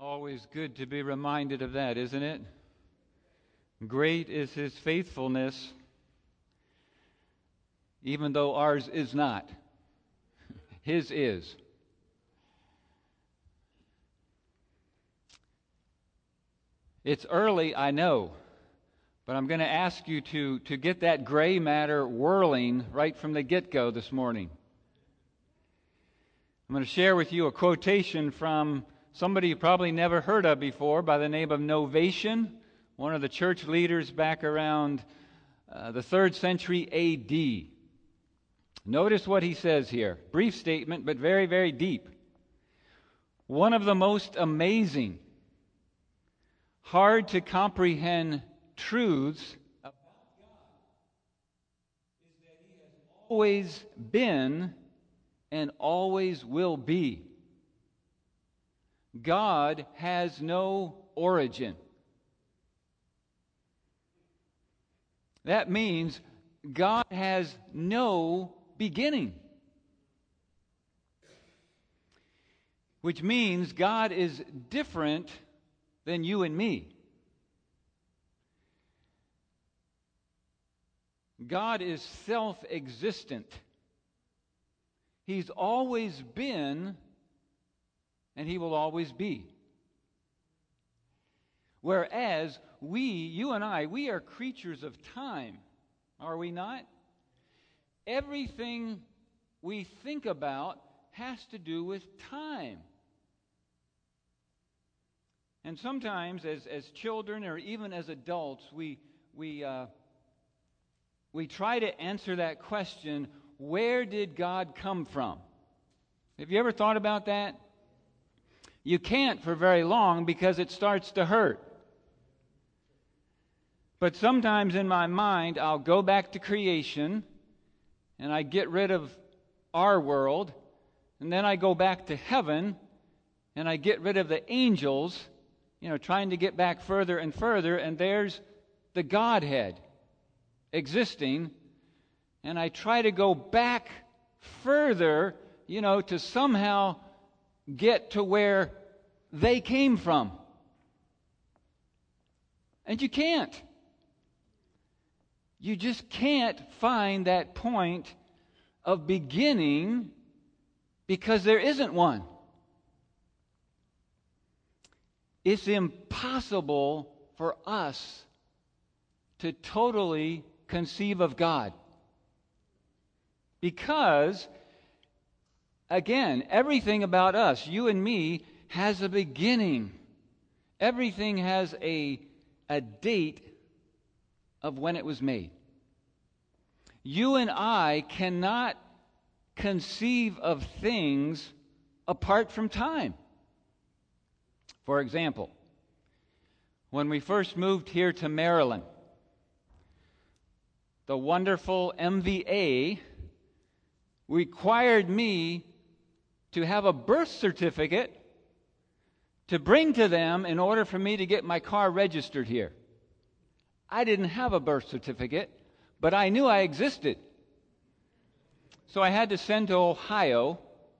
Always good to be reminded of that, isn't it? Great is His faithfulness, even though ours is not. His is. It's early, I know, but I'm going to ask you to get that gray matter whirling right from the get-go this morning. I'm going to share with you a quotation from somebody you probably never heard of before by the name of Novatian, one of the church leaders back around the 3rd century A.D. Notice what he says here. Brief statement, but very, very deep. One of the most amazing, hard to comprehend truths about God is that He has always been and always will be. God has no origin. That means God has no beginning. Which means God is different than you and me. God is self-existent. He's always been, and He will always be. Whereas you and I, we are creatures of time, are we not? Everything we think about has to do with time. And sometimes as children or even as adults, we try to answer that question, where did God come from? Have you ever thought about that? You can't for very long because it starts to hurt. But sometimes in my mind, I'll go back to creation and I get rid of our world, and then I go back to heaven and I get rid of the angels, trying to get back further and further, and there's the Godhead existing, and I try to go back further, to somehow get to where they came from. And you can't. You just can't find that point of beginning because there isn't one. It's impossible for us to totally conceive of God. Because, again, everything about us, you and me, has a beginning. Everything has a date of when it was made. You and I cannot conceive of things apart from time. For example, when we first moved here to Maryland, the wonderful MVA required me to have a birth certificate to bring to them in order for me to get my car registered here. I didn't have a birth certificate, but I knew I existed. So I had to send to Ohio,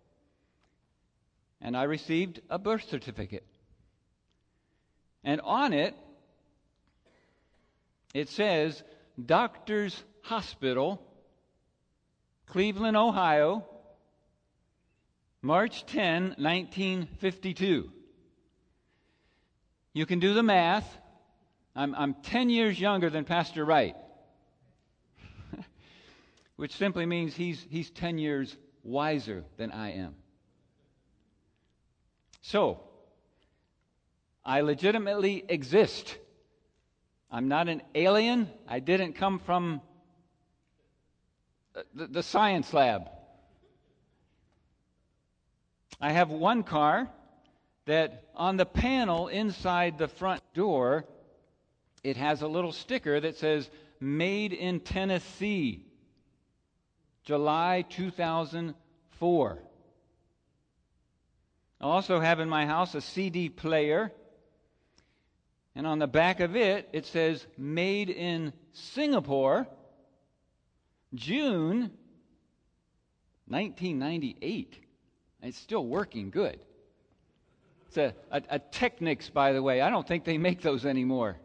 and I received a birth certificate. And on it, it says, Doctors Hospital, Cleveland, Ohio, March 10, 1952. You can do the math. I'm 10 years younger than Pastor Wright, which simply means he's 10 years wiser than I am. So, I legitimately exist. I'm not an alien. I didn't come from the science lab. I have one car that on the panel inside the front door, it has a little sticker that says, Made in Tennessee, July 2004. I also have in my house a CD player, and on the back of it, it says, Made in Singapore, June 1998. It's still working good. It's a Technics, by the way. I don't think they make those anymore.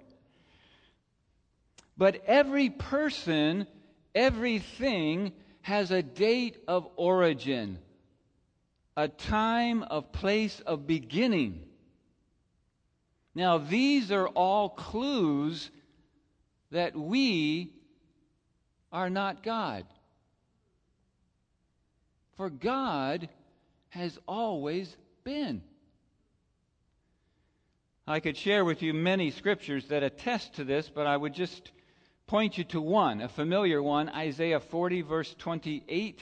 But every person, everything has a date of origin, a time, of place of beginning. Now, these are all clues that we are not God. For God has always been. I could share with you many scriptures that attest to this, but I would just point you to one, a familiar one, Isaiah 40, verse 28.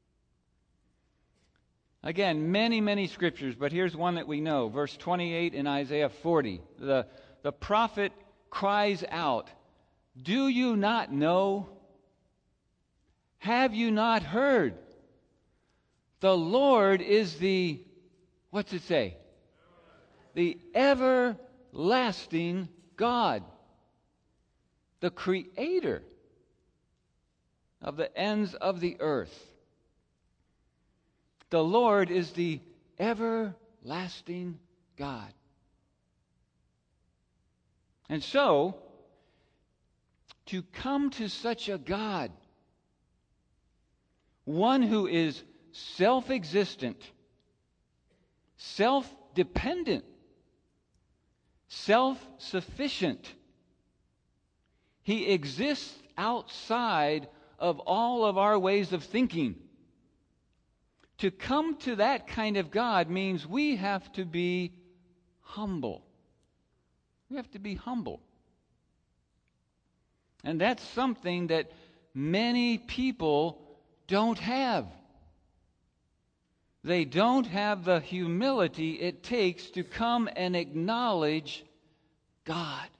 Again, many scriptures, but here's one that we know. Verse 28 in Isaiah 40. The prophet cries out, "Do you not know? Have you not heard? The Lord is the," what's it say? The everlasting God, the creator of the ends of the earth. The Lord is the everlasting God. And so, to come to such a God, one who is self-existent, self-dependent, self-sufficient. He exists outside of all of our ways of thinking. To come to that kind of God means we have to be humble. We have to be humble. And that's something that many people don't have. They don't have the humility it takes to come and acknowledge God.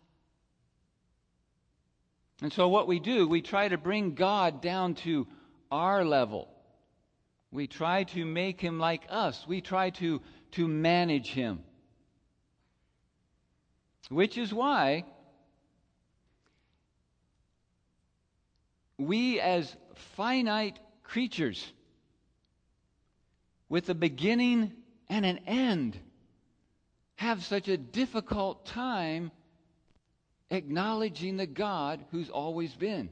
And so what we do, we try to bring God down to our level. We try to make him like us. We try to manage him. Which is why we as finite creatures with a beginning and an end have such a difficult time acknowledging the God who's always been.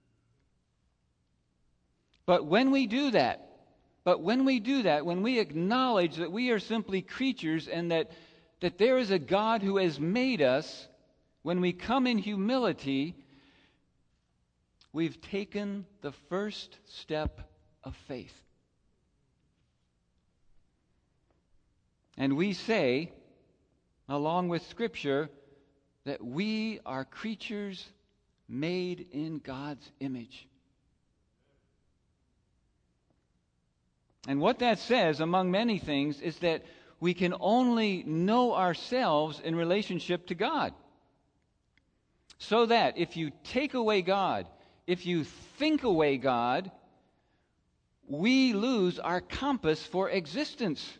But when we do that, when we acknowledge that we are simply creatures and that there is a God who has made us, when we come in humility, we've taken the first step of faith. And we say, along with Scripture, that we are creatures made in God's image. And what that says, among many things, is that we can only know ourselves in relationship to God. So that if you take away God, if you think away God, we lose our compass for existence.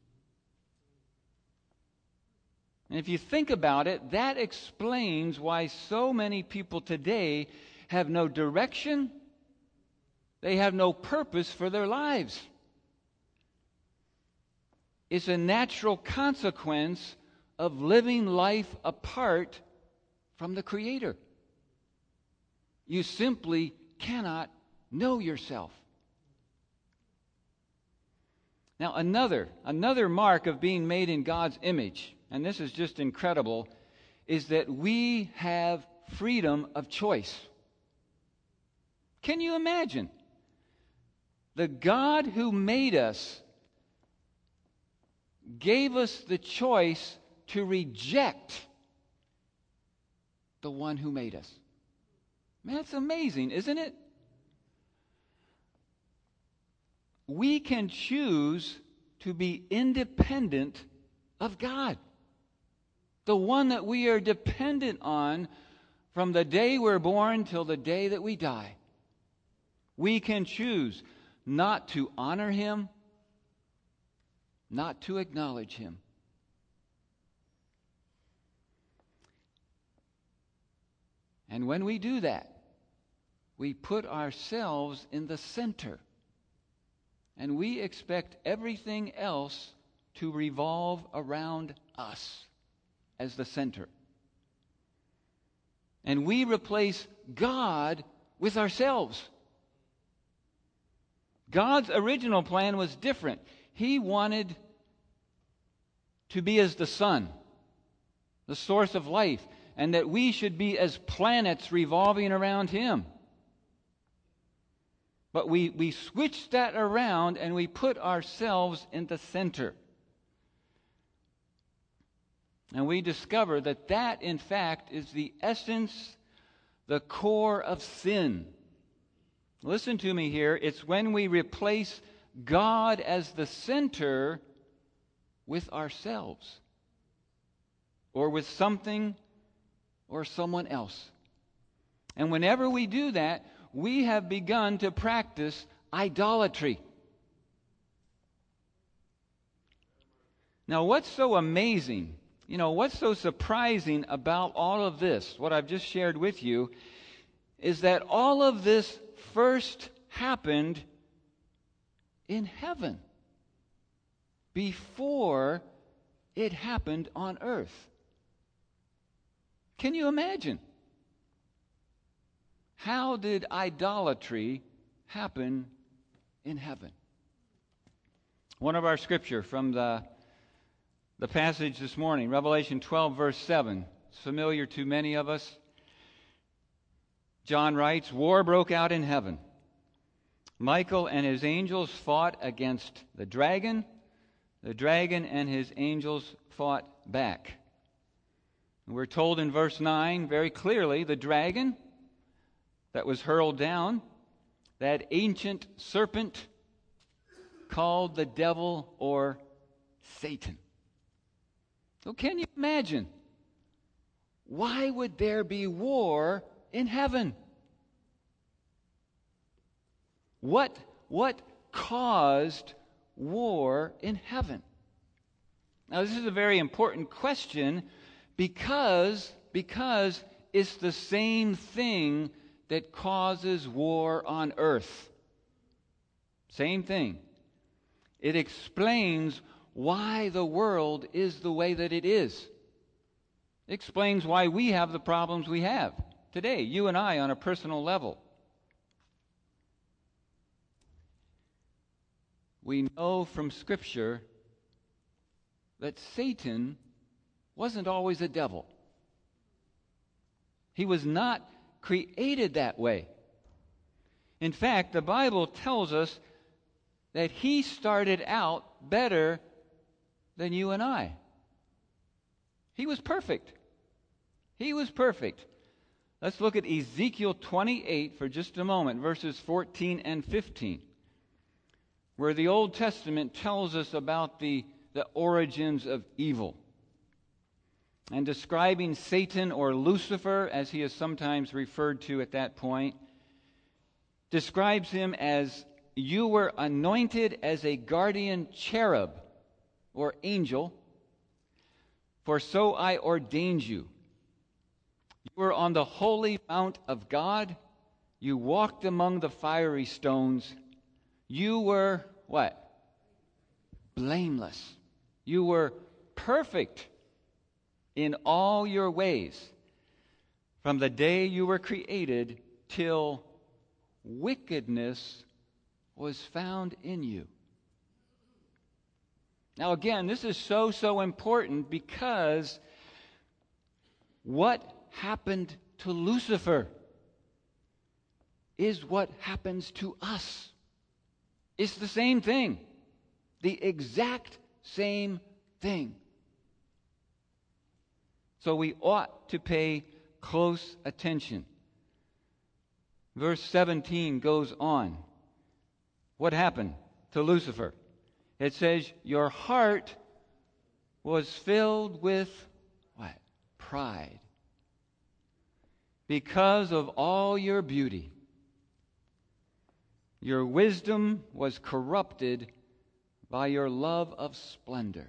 And if you think about it, that explains why so many people today have no direction, they have no purpose for their lives. It's a natural consequence of living life apart from the Creator. You simply cannot know yourself. Now, another mark of being made in God's image, and this is just incredible, is that we have freedom of choice. Can you imagine? The God who made us gave us the choice to reject the one who made us. Man, that's amazing, isn't it? We can choose to be independent of God, the one that we are dependent on from the day we're born till the day that we die. We can choose not to honor him, not to acknowledge him. And when we do that, we put ourselves in the center, and we expect everything else to revolve around us as the center. And we replace God with ourselves. God's original plan was different. He wanted to be as the sun, the source of life, and that we should be as planets revolving around Him. But we switched that around and we put ourselves in the center. And we discover that that, in fact, is the essence, the core of sin. Listen to me here. It's when we replace God as the center with ourselves, or with something or someone else. And whenever we do that, we have begun to practice idolatry. Now, what's so amazing, what's so surprising about all of this, what I've just shared with you, is that all of this first happened in heaven before it happened on earth. Can you imagine? How did idolatry happen in heaven? One of our scripture from the passage this morning, Revelation 12, verse 7. It's familiar to many of us. John writes, "War broke out in heaven. Michael and his angels fought against the dragon. The dragon and his angels fought back." We're told in verse 9 very clearly, the dragon that was hurled down, that ancient serpent called the devil or Satan. So can you imagine? Why would there be war in heaven? What caused war in heaven? Now, this is a very important question because it's the same thing that causes war on earth. Same thing. It explains why the world is the way that it is. It explains why we have the problems we have today, you and I, on a personal level. We know from Scripture that Satan wasn't always a devil. He was not created that way. In fact, the Bible tells us that he started out better than you and I. He was perfect. He was perfect. Let's look at Ezekiel 28 for just a moment, verses 14 and 15, where the Old Testament tells us about the origins of evil. And describing Satan, or Lucifer, as he is sometimes referred to at that point, describes him as, "You were anointed as a guardian cherub," or angel, "for so I ordained you. You were on the holy mount of God. You walked among the fiery stones. You were," what? "Blameless." You were perfect in all your ways from the day you were created till wickedness was found in you. Now again, this is so important, because what happened to Lucifer is what happens to us. It's the same thing. The exact same thing. So we ought to pay close attention. Verse 17 goes on. What happened to Lucifer? It says, "Your heart was filled with" what? "Pride, because of all your beauty. Your wisdom was corrupted by your love of splendor."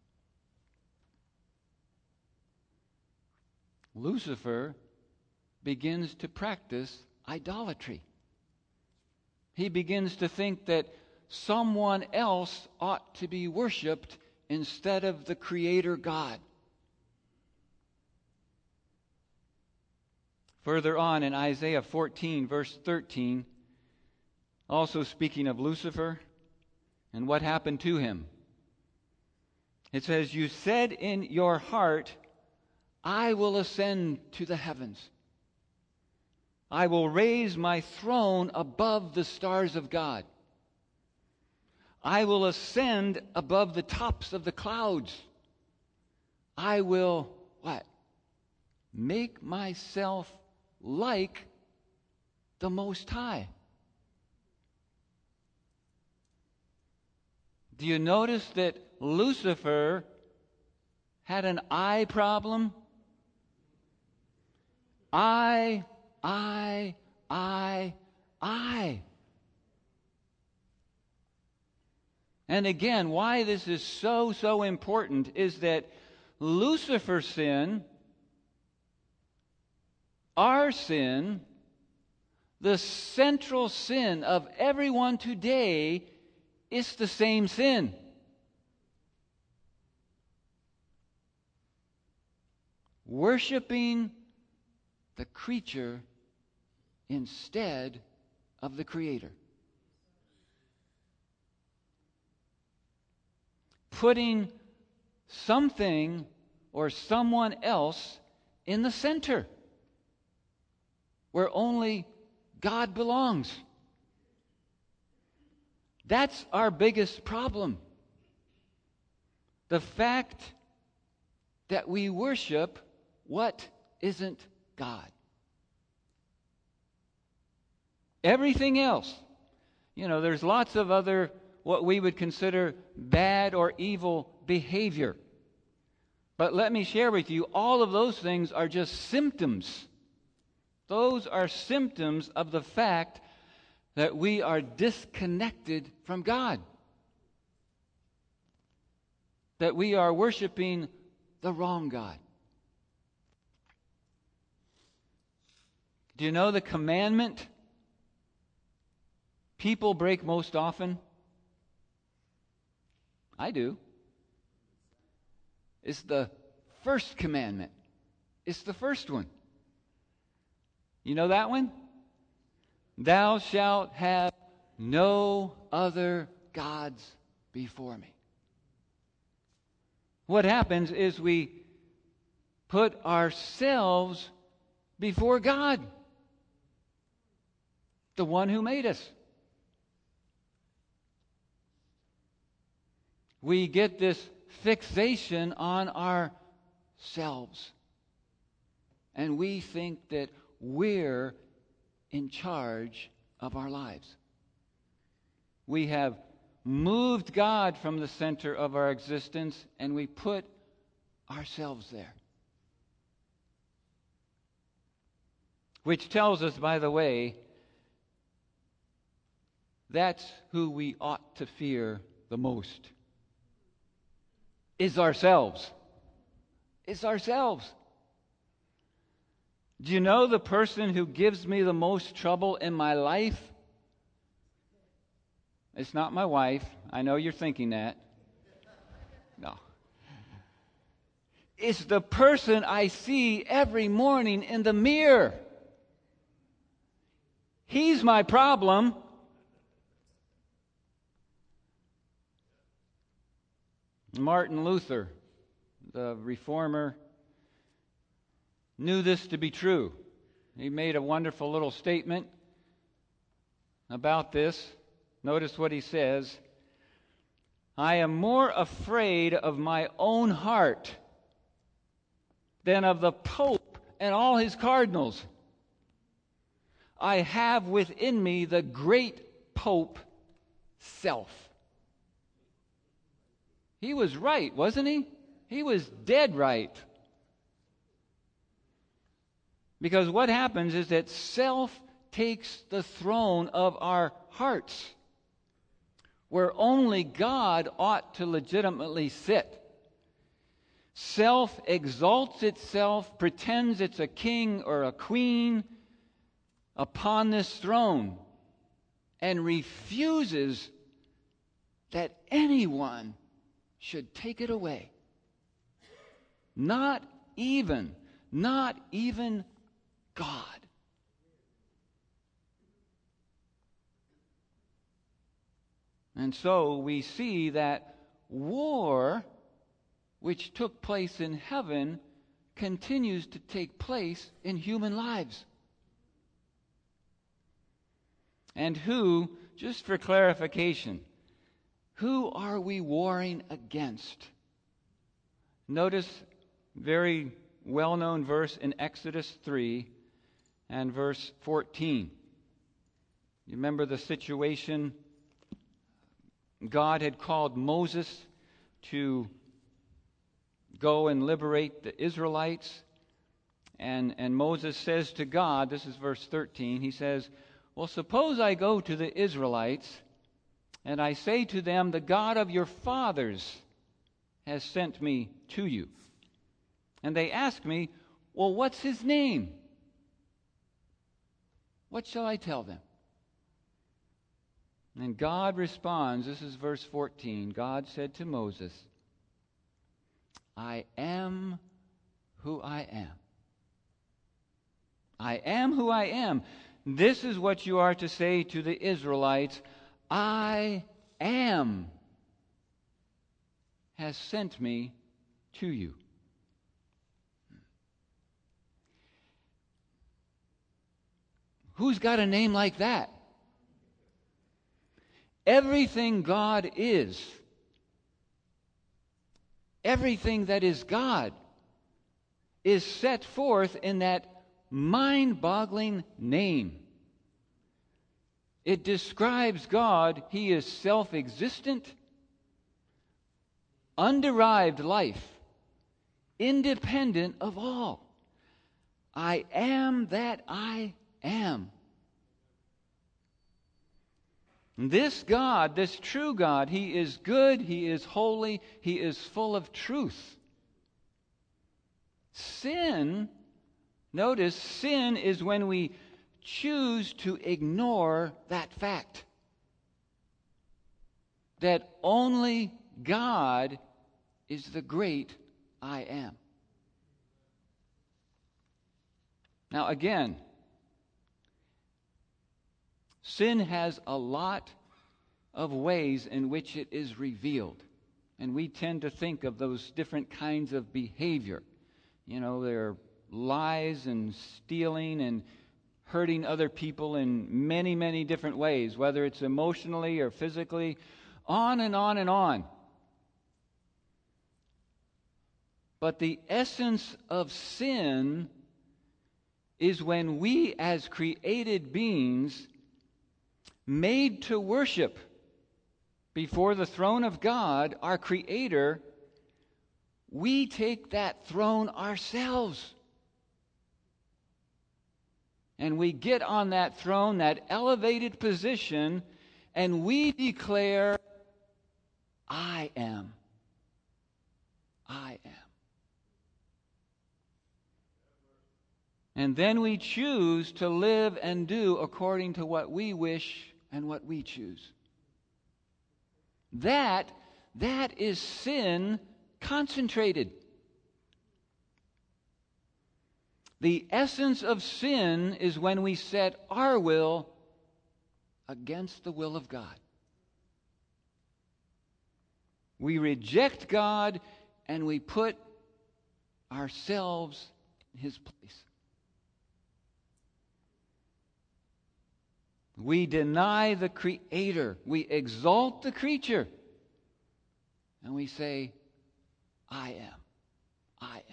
Lucifer begins to practice idolatry. He begins to think that someone else ought to be worshiped instead of the Creator God. Further on in Isaiah 14, verse 13, also speaking of Lucifer and what happened to him, it says, "You said in your heart, I will ascend to the heavens. I will raise my throne above the stars of God. I will ascend above the tops of the clouds. I will," what? "Make myself like the Most High." Do you notice that Lucifer had an I problem? I. And again, why this is so important is that Lucifer's sin, our sin, the central sin of everyone today, is the same sin. Worshiping the creature instead of the Creator. Putting something or someone else in the center where only God belongs. That's our biggest problem. The fact that we worship what isn't God. Everything else, there's lots of other what we would consider bad or evil behavior. But let me share with you, all of those things are just symptoms. Those are symptoms of the fact that we are disconnected from God. That we are worshiping the wrong God. Do you know the commandment people break most often? I do. It's the first commandment. It's the first one. You know that one? Thou shalt have no other gods before me. What happens is we put ourselves before God, the one who made us. We get this fixation on ourselves. And we think that we're in charge of our lives. We have moved God from the center of our existence, and we put ourselves there. Which tells us, by the way, that's who we ought to fear the most. Is ourselves. It's ourselves. Do you know the person who gives me the most trouble in my life? It's not my wife. I know you're thinking that. No. It's the person I see every morning in the mirror. He's my problem. Martin Luther, the reformer, knew this to be true. He made a wonderful little statement about this. Notice what he says. I am more afraid of my own heart than of the Pope and all his cardinals. I have within me the great Pope self. He was right, wasn't he? He was dead right. Because what happens is that self takes the throne of our hearts, where only God ought to legitimately sit. Self exalts itself, pretends it's a king or a queen upon this throne, and refuses that anyone should take it away. Not even God. And so we see that war, which took place in heaven, continues to take place in human lives. And who, just for clarification, who are we warring against? Notice very well-known verse in Exodus 3 and verse 14. You remember the situation? God had called Moses to go and liberate the Israelites. And Moses says to God, this is verse 13, he says, well, suppose I go to the Israelites and I say to them, the God of your fathers has sent me to you. And they ask me, well, what's his name? What shall I tell them? And God responds, this is verse 14. God said to Moses, I am who I am. I am who I am. This is what you are to say to the Israelites. I am has sent me to you. Who's got a name like that? Everything God is, everything that is God, is set forth in that mind-boggling name. It describes God. He is self-existent, underived life, independent of all. I am that I am. This God, this true God, He is good, He is holy, He is full of truth. Sin, notice, sin is when we choose to ignore that fact. That only God is the great I am. Now again, sin has a lot of ways in which it is revealed. And we tend to think of those different kinds of behavior. You know, there are lies and stealing and hurting other people in many, many different ways, whether it's emotionally or physically, on and on and on. But the essence of sin is when we, as created beings, made to worship before the throne of God, our Creator, we take that throne ourselves. And we get on that throne, that elevated position, and we declare, I am. I am. And then we choose to live and do according to what we wish and what we choose. That is sin concentrated. The essence of sin is when we set our will against the will of God. We reject God and we put ourselves in His place. We deny the Creator. We exalt the creature. And we say, I am. I am.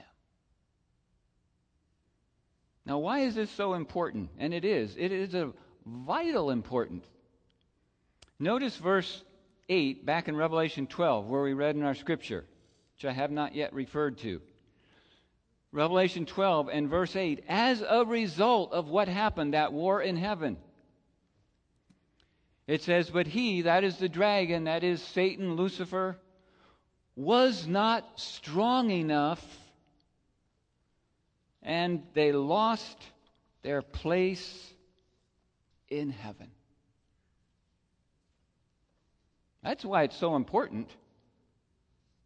Now, why is this so important? And it is. It is a vital important. Notice verse 8 back in Revelation 12, where we read in our scripture, which I have not yet referred to. Revelation 12 and verse 8, as a result of what happened, that war in heaven, it says, but he, that is the dragon, that is Satan, Lucifer, was not strong enough, and they lost their place in heaven. That's why it's so important.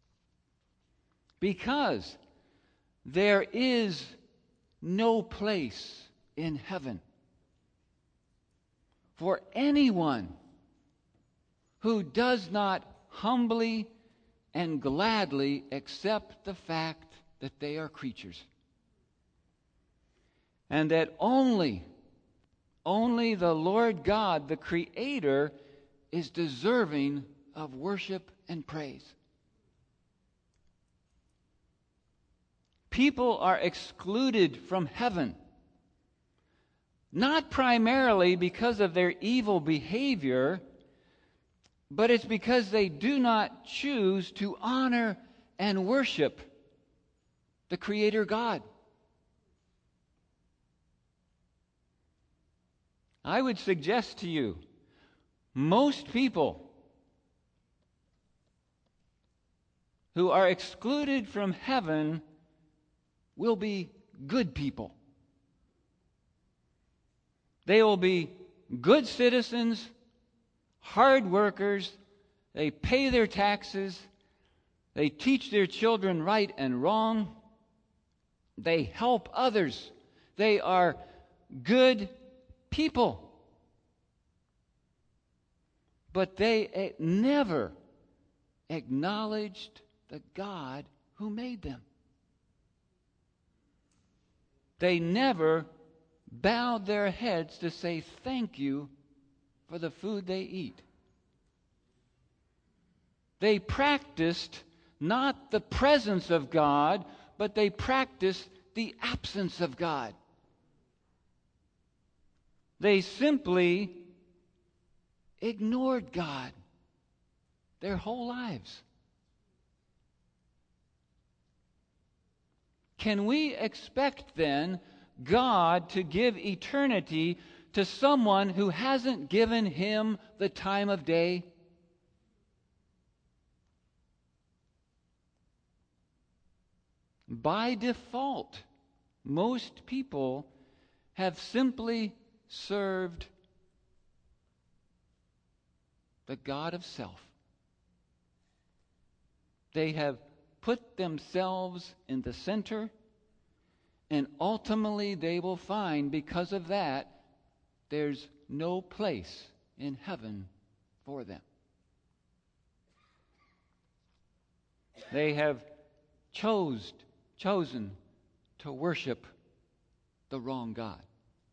Because there is no place in heaven for anyone who does not humbly and gladly accept the fact that they are creatures. And that only the Lord God, the Creator, is deserving of worship and praise. People are excluded from heaven, not primarily because of their evil behavior, but it's because they do not choose to honor and worship the Creator God. I would suggest to you, most people who are excluded from heaven will be good people. They will be good citizens, hard workers, they pay their taxes, they teach their children right and wrong, they help others, they are good people. But they never acknowledged the God who made them. They never bowed their heads to say thank you for the food they eat. They practiced not the presence of God, but they practiced the absence of God. They simply ignored God their whole lives. Can we expect then God to give eternity to someone who hasn't given Him the time of day? By default, most people have simply served the God of self. They have put themselves in the center, and ultimately they will find, because of that, there's no place in heaven for them. They have chosen to worship the wrong God.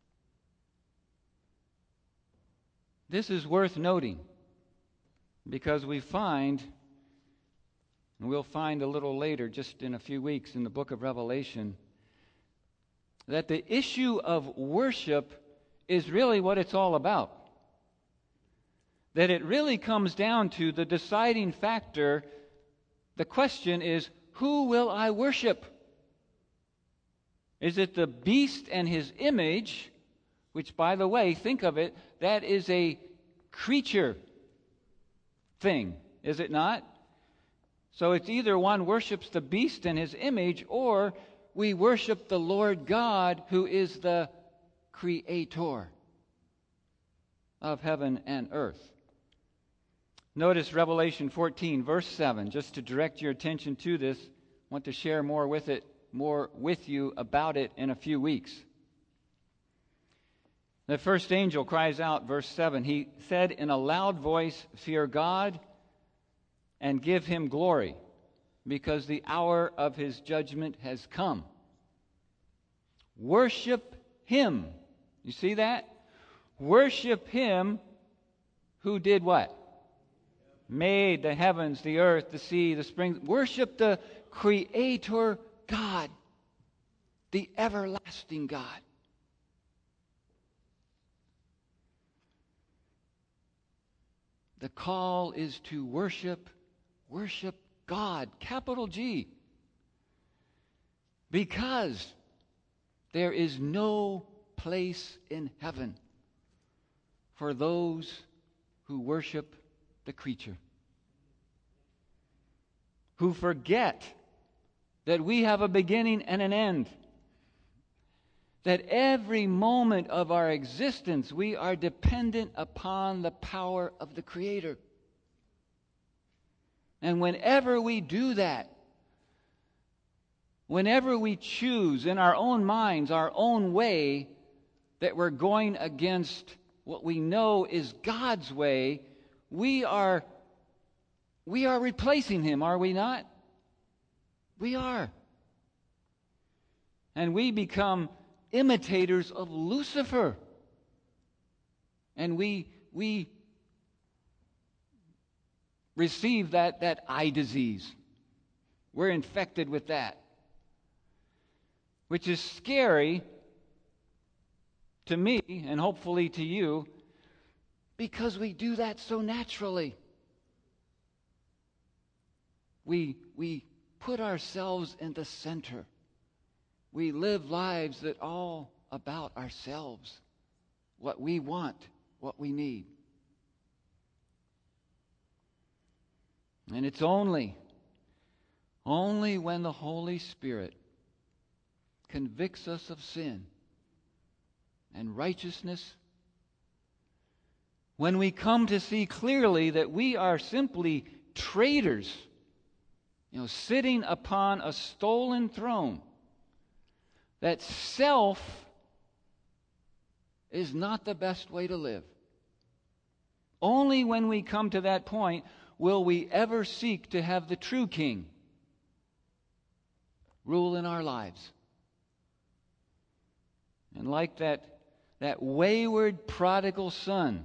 This is worth noting because we find, and we'll find a little later, just in a few weeks in the book of Revelation, that the issue of worship is really what it's all about. That it really comes down to the deciding factor. The question is, who will I worship? Is it the beast and his image, which, by the way, think of it, that is a creature thing, is it not? So it's either one worships the beast and his image, or we worship the Lord God, who is the Creator of heaven and earth. Notice Revelation 14, verse 7. Just to direct your attention to this, I want to share more with you about it in a few weeks. The first angel cries out, verse 7, he said in a loud voice, "Fear God and give Him glory, because the hour of His judgment has come. Worship Him." You see that? Worship Him who did what? Made the heavens, the earth, the sea, the springs. Worship the Creator God, the everlasting God. The call is to worship God, capital G, because there is no place in heaven for those who worship the creature, who forget that we have a beginning and an end, that every moment of our existence we are dependent upon the power of the Creator. And whenever we do that, whenever we choose in our own minds, our own way, that we're going against what we know is God's way, we are replacing Him, are we not? We are. And we become imitators of Lucifer. And we receive that eye disease. We're infected with that, which is scary to me and hopefully to you, because we do that so naturally. We put ourselves in the center. We live lives that are all about ourselves, what we want, what we need. And it's only when the Holy Spirit convicts us of sin and righteousness, when we come to see clearly that we are simply traitors, sitting upon a stolen throne, that self is not the best way to live. Only when we come to that point will we ever seek to have the true King rule in our lives. And like that wayward prodigal son,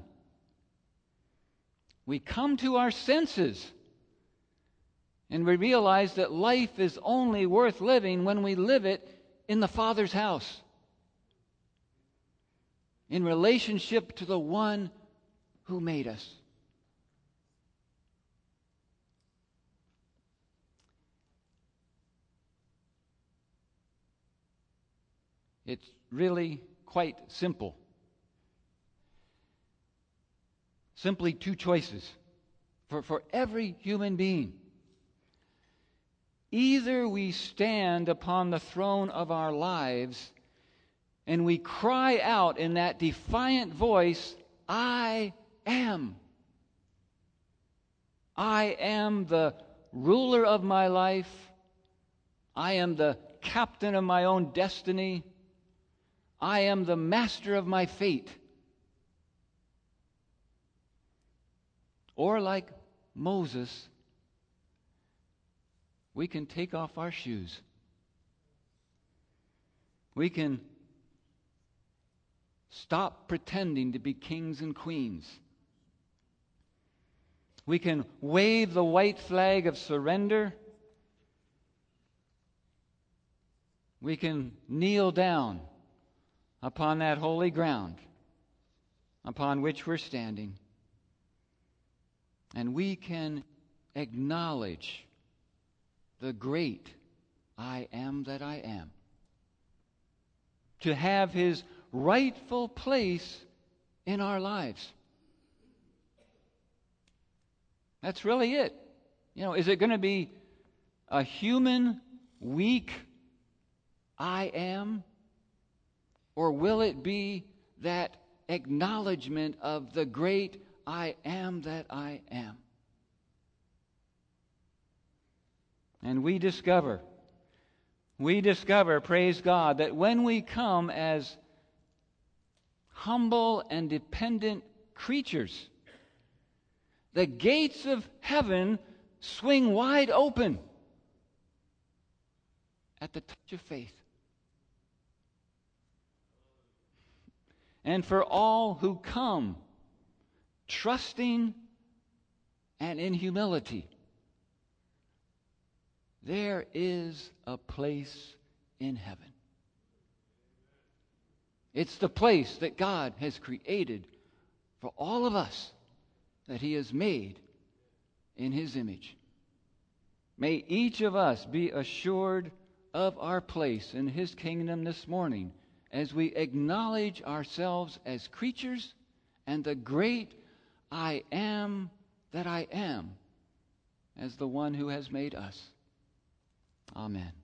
we come to our senses and we realize that life is only worth living when we live it in the Father's house, in relationship to the one who made us. It's really quite simple. Simply two choices for every human being. Either we stand upon the throne of our lives and we cry out in that defiant voice, I am. I am the ruler of my life. I am the captain of my own destiny. I am the master of my fate. Or like Moses, we can take off our shoes. We can stop pretending to be kings and queens. We can wave the white flag of surrender. We can kneel down upon that holy ground upon which we're standing. And we can acknowledge the great I am that I am, to have His rightful place in our lives. That's really it. Is it going to be a human, weak I am? Or will it be that acknowledgement of the great I am that I am? And we discover, praise God, that when we come as humble and dependent creatures, the gates of heaven swing wide open at the touch of faith. And for all who come trusting and in humility, there is a place in heaven. It's the place that God has created for all of us, that He has made in His image. May each of us be assured of our place in His kingdom this morning as we acknowledge ourselves as creatures and the great I am that I am as the one who has made us. Amen.